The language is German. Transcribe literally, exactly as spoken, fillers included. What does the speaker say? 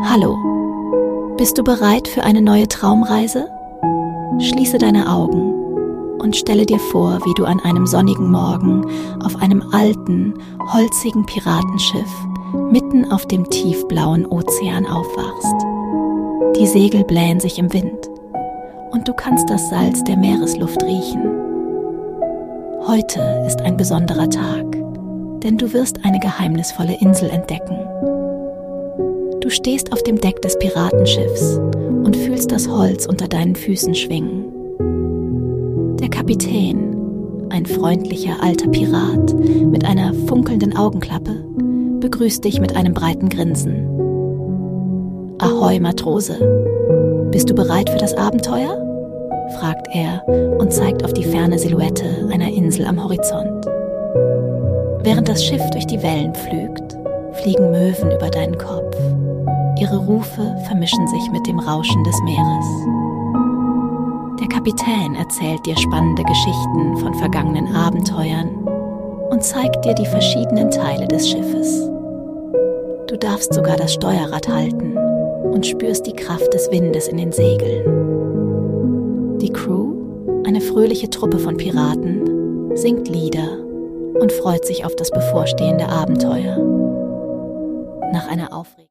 Hallo, bist du bereit für eine neue Traumreise? Schließe deine Augen und stelle dir vor, wie du an einem sonnigen Morgen auf einem alten, holzigen Piratenschiff mitten auf dem tiefblauen Ozean aufwachst. Die Segel blähen sich im Wind und du kannst das Salz der Meeresluft riechen. Heute ist ein besonderer Tag, denn du wirst eine geheimnisvolle Insel entdecken. Du stehst auf dem Deck des Piratenschiffs und fühlst das Holz unter deinen Füßen schwingen. Der Kapitän, ein freundlicher alter Pirat mit einer funkelnden Augenklappe, begrüßt dich mit einem breiten Grinsen. Ahoi, Matrose, bist du bereit für das Abenteuer? Fragt er und zeigt auf die ferne Silhouette einer Insel am Horizont. Während das Schiff durch die Wellen pflügt, fliegen Möwen über deinen Kopf. Ihre Rufe vermischen sich mit dem Rauschen des Meeres. Der Kapitän erzählt dir spannende Geschichten von vergangenen Abenteuern und zeigt dir die verschiedenen Teile des Schiffes. Du darfst sogar das Steuerrad halten und spürst die Kraft des Windes in den Segeln. Die Crew, eine fröhliche Truppe von Piraten, singt Lieder und freut sich auf das bevorstehende Abenteuer. Nach einer aufregenden